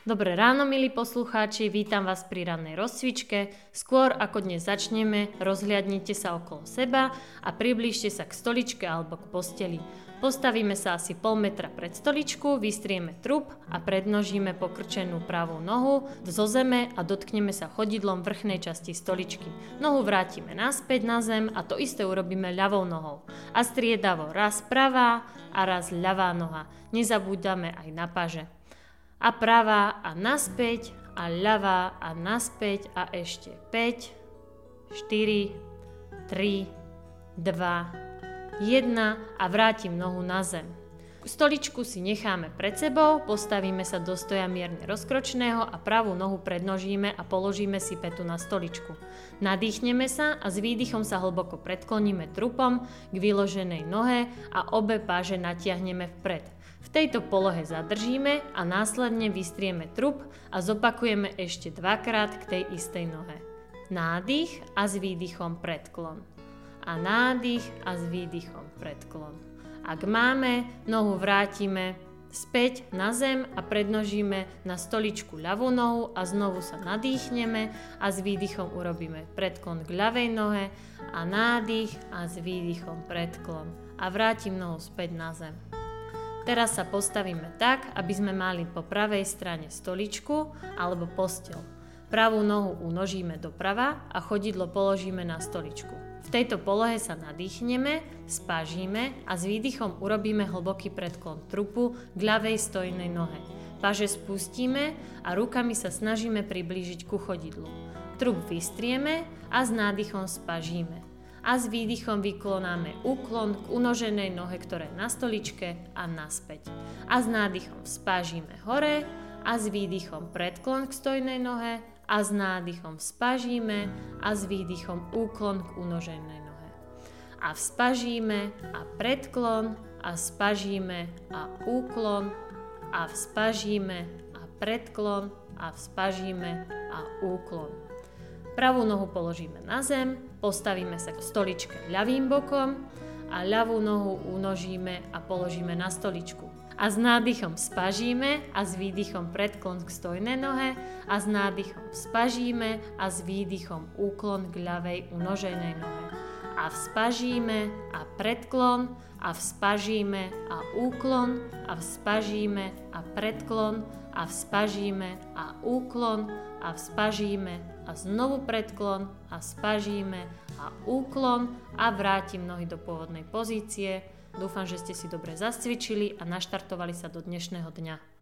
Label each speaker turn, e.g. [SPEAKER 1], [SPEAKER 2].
[SPEAKER 1] Dobré ráno, milí poslucháči, vítam vás pri rannej rozcvičke. Skôr ako dnes začneme, rozhliadnite sa okolo seba a priblížte sa k stoličke alebo k posteli. Postavíme sa asi pol metra pred stoličku, vystrieme trup a prednožíme pokrčenú pravú nohu zo zeme a dotkneme sa chodidlom vrchnej časti stoličky. Nohu vrátime naspäť na zem a to isté urobíme ľavou nohou. A striedavo raz pravá a raz ľavá noha. Nezabúdame aj na paže. A pravá a naspäť a ľavá a naspäť a ešte 5, 4, 3, 2, 1 a vrátim nohu na zem. Stoličku si necháme pred sebou, postavíme sa do stoja mierne rozkročného a pravú nohu prednožíme a položíme si pätu na stoličku. Nadýchneme sa a s výdychom sa hlboko predkloníme trupom k vyloženej nohe a obe páže natiahneme vpred. V tejto polohe zadržíme a následne vystrieme trup a zopakujeme ešte dvakrát k tej istej nohe. Nádych a s výdychom predklon. A nádych a s výdychom predklon. Ak máme, nohu vrátime späť na zem a prednožíme na stoličku ľavú nohu a znovu sa nadýchneme a s výdychom urobíme predklon k ľavej nohe a nádych a s výdychom predklon. A vrátim nohu späť na zem. Teraz sa postavíme tak, aby sme mali po pravej strane stoličku alebo posteľ. Pravú nohu unožíme doprava a chodidlo položíme na stoličku. V tejto polohe sa nadýchneme, spážime a s výdychom urobíme hlboký predklon trupu k ľavej stojnej nohe. Paže spustíme a rukami sa snažíme priblížiť ku chodidlu. Trup vystrieme a s nádychom spážime. A s výdychom vyklonáme úklon k unoženej nohe, ktorá je na stoličke a naspäť. A s nádychom spážime hore a s výdychom predklon k stojnej nohe a s nádychom spážime a s výdychom úklon k unoženej nohe. A vzpažíme a predklon a spažíme a úklon a vzpažíme a predklon a vzpažíme a úklon. Pravú nohu položíme na zem, postavíme sa k stoličke ľavým bokom a ľavú nohu unožíme a položíme na stoličku. A s nádychom spažíme a s výdychom predklon k stojnej nohe a s nádychom spažíme a s výdychom úklon k ľavej unoženej nohe. A vzpažíme a predklon a vzpažíme a úklon a vzpažíme a predklon a vzpažíme a úklon a vzpažíme a znovu predklon a spažíme a úklon a vrátim nohy do pôvodnej pozície. Dúfam, že ste si dobre zacvičili a naštartovali sa do dnešného dňa.